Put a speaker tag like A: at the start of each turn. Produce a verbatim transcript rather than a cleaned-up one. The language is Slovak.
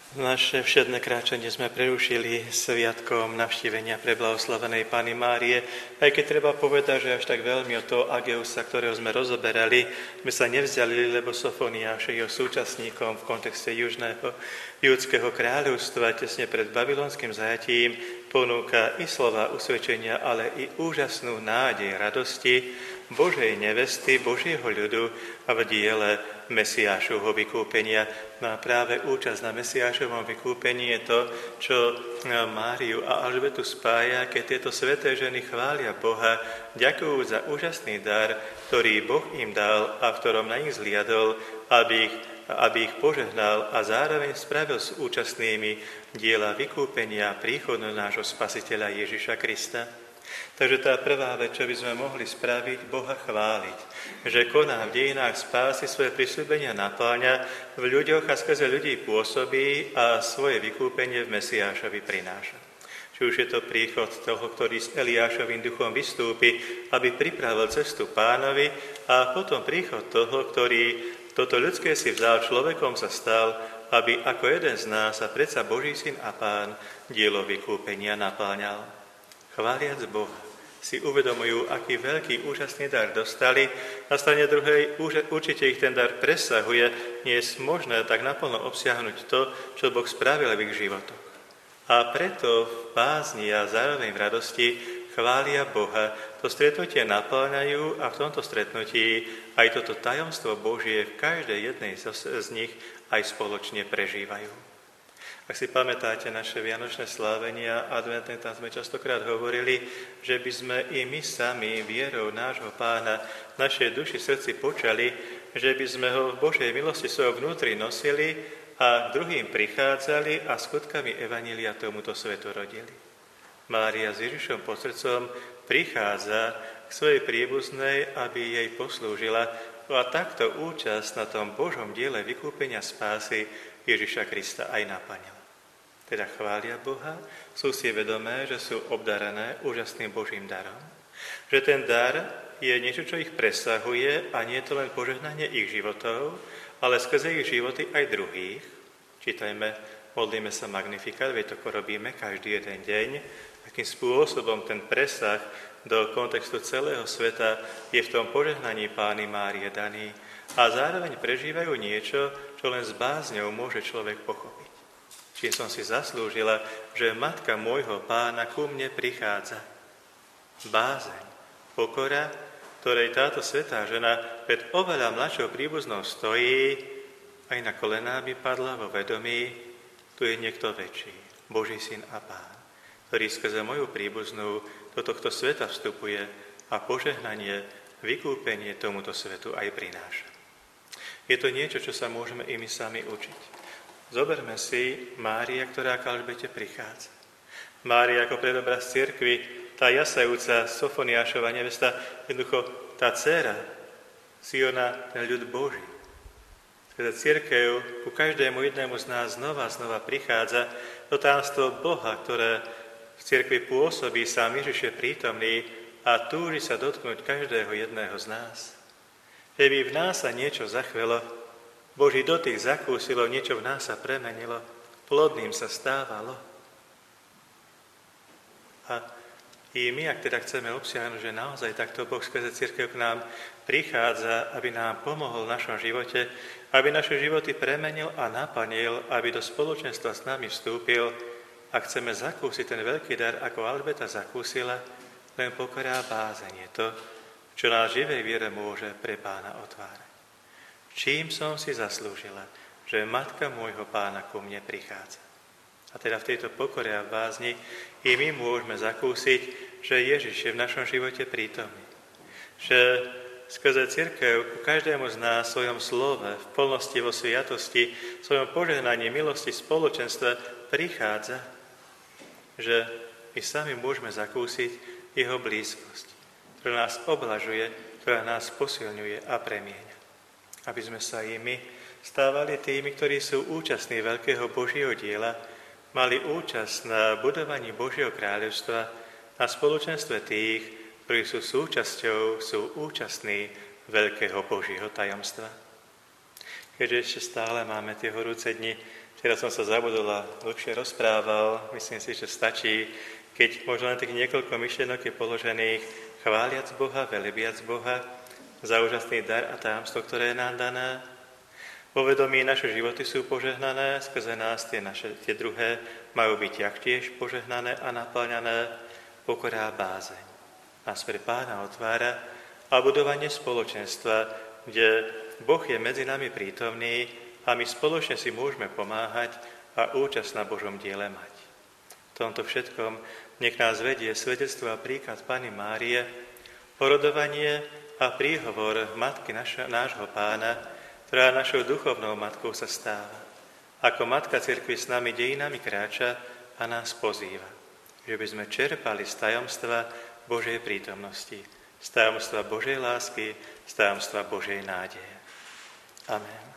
A: Naše všedné kráčanie sme prerušili sviatkom navštívenia preblahoslavenej Panny Márie, aj keď treba povedať, že až tak veľmi od toho Ageusa, ktorého sme rozoberali, sme sa nevzdialili, lebo Sofoniáš je jeho súčasníkom v kontexte južného judského kráľovstva tesne pred babylonským zajatím ponúka i slova usvedčenia, ale i úžasnú nádej radosti Božej nevesty, Božieho ľudu a v diele Mesiášovho vykúpenia. No a práve účasť na Mesiášovom vykúpení je to, čo Máriu a Alžbetu spája, keď tieto sväté ženy chvália Boha, ďakujú za úžasný dar, ktorý Boh im dal a v ktorom na nich zliadol, aby ich, aby ich požehnal a zároveň spravil s účastnými diela vykúpenia príchodu nášho Spasiteľa Ježiša Krista. Takže tá prvá vec, čo by sme mohli spraviť, Boha chváliť, že koná v dejinách spásy, svoje prisľúbenia napáňa, v ľuďoch a skrze ľudí pôsobí a svoje vykúpenie v Mesiášovi prináša. Či už je to príchod toho, ktorý s Eliášovým duchom vystúpi, aby pripravil cestu Pánovi, a potom príchod toho, ktorý toto ľudské si vzal, človekom sa stal, aby ako jeden z nás a predsa Boží syn a Pán dielo vykúpenia napáňal. Chváliac Boha si uvedomujú, aký veľký, úžasný dar dostali. Na strane druhej určite ich ten dar presahuje. Nie je možné tak naplno obsiahnuť to, čo Boh spravil v ich životoch. A preto v bázni a zároveň v radosti chvália Boha. To stretnutie napĺňajú a v tomto stretnutí aj toto tajomstvo Božie v každej jednej z nich aj spoločne prežívajú. Ak si pamätáte naše vianočné slávenia adventné, tam sme častokrát hovorili, že by sme i my sami vierou nášho Pána v našej duši, srdci počali, že by sme ho v Božej milosti svojho vnútri nosili a druhým prichádzali a skutkami evanjelia tomuto svetu rodili. Mária s Ježišom pod srdcom prichádza k svojej príbuznej, aby jej poslúžila, a takto účasť na tom Božom diele vykúpenia spásy Ježiša Krista aj naplnila. Teda chvália Boha, sú si vedomé, že sú obdarené úžasným Božím darom, že ten dar je niečo, čo ich presahuje a nie je to len požehnanie ich životov, ale skrze ich životy aj druhých. Čítajme, modlíme sa Magnificat, veď to robíme každý jeden deň, akým spôsobom ten presah do kontextu celého sveta je v tom požehnaní Panny Márie daný a zároveň prežívajú niečo, čo len s bázňou môže človek pochopiť. Čím som si zaslúžila, že matka môjho Pána ku mne prichádza. Bázeň, pokora, ktorej táto svätá žena pred oveľa mladšou príbuznou stojí, aj na kolená by padla vo vedomí, tu je niekto väčší, Boží syn a Pán, ktorý skrze moju príbuznú do tohto sveta vstupuje a požehnanie, vykúpenie tomuto svetu aj prináša. Je to niečo, čo sa môžeme i my sami učiť. Zoberme si Mária, ktorá k Alžbete prichádza. Mária ako predobraz cirkvi, tá jasajúca Sofoniášova nevesta, jednoducho tá dcéra Siona, ten ľud Boží. Skrze cirkev ku každému jednému z nás znova znova prichádza to tajomstvo Boha, ktoré v cirkvi pôsobí, sám Ježiš je prítomný a túži sa dotknúť každého jedného z nás. Že by v nás sa niečo zachvelo, Boží dotyk zakúsilo, niečo v nás sa premenilo, plodným sa stávalo. A i my, ak teda chceme obsiahnuť, že naozaj takto Boh skrze cirkev k nám prichádza, aby nám pomohol v našom živote, aby naše životy premenil a naplnil, aby do spoločenstva s nami vstúpil, a chceme zakúsiť ten veľký dar, ako Alžbeta zakúsila, len pokora a bázeň je to, čo nás živej viere môže pre Pána otvárať. Čím som si zaslúžila, že matka môjho Pána ku mne prichádza. A teda v tejto pokore a bázni i my môžeme zakúsiť, že Ježiš je v našom živote prítomný. Že skrze cirkev ku každému z nás v svojom slove, v plnosti, vo sviatosti, v svojom požehnaní, milosti, spoločenstve prichádza, že my sami môžeme zakúsiť jeho blízkosť, ktorá nás oblažuje, ktorá nás posilňuje a premieňa. Aby sme sa i my stávali tými, ktorí sú účastní veľkého Božieho diela, mali účasť na budovaní Božieho kráľovstva, na spoločenstve tých, ktorí sú súčasťou, sú účastní veľkého Božieho tajomstva. Keďže ešte stále máme tie horúce dni Včera som sa zabudol a dlhšie rozprával. Myslím si, že stačí, keď možno len tých niekoľko myšlienok je položených, chváliac Boha, velebiac Boha za úžasný dar a tajomstvo, ktoré je nám dané. Vo vedomí naše životy sú požehnané, skrze nás tie, naše, tie druhé majú byť taktiež požehnané a naplňané, pokora a bázeň. Nás pre Pána otvára a budovanie spoločenstva, kde Boh je medzi nami prítomný a my spoločne si môžeme pomáhať a účasť na Božom diele mať. V tomto všetkom nech nás vedie svedectvo a príklad Panny Márie, porodovanie a príhovor Matky našo, nášho Pána, ktorá našou duchovnou matkou sa stáva. Ako Matka Cirkvi s nami dejinami kráča a nás pozýva, že by sme čerpali z tajomstva Božej prítomnosti, z tajomstva Božej lásky, z tajomstva Božej nádeje. Amen.